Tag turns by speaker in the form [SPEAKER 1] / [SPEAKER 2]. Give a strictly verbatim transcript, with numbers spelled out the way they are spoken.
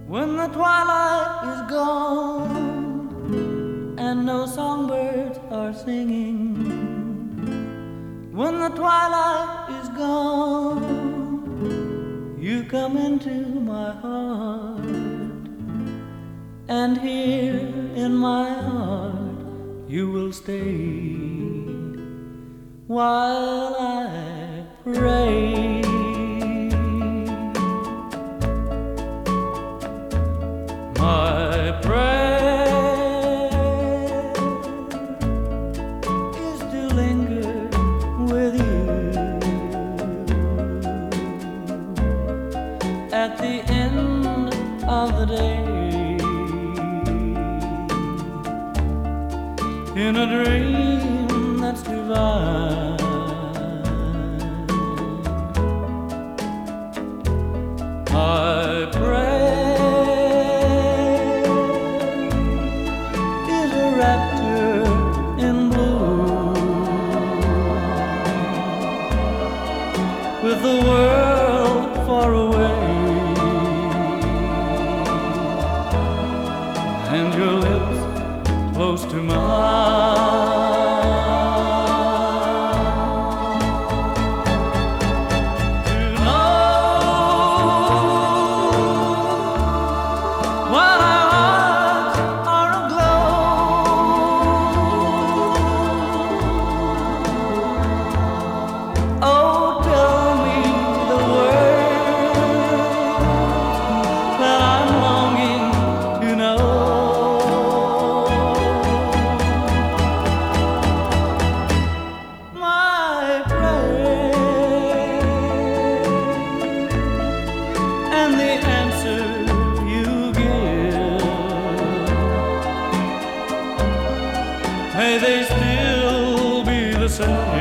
[SPEAKER 1] When the twilight is gone and no songbirds are singing, when the twilight is gone, you come into my heart, and here in my heart you will stay while I pray. My prayer is to linger with you at the end of the day, in a dream that's divine. My prayer with the world far away, and your lips close to mine. To know while our hearts are aglow. Oh, and the answer you give, may they still be the same.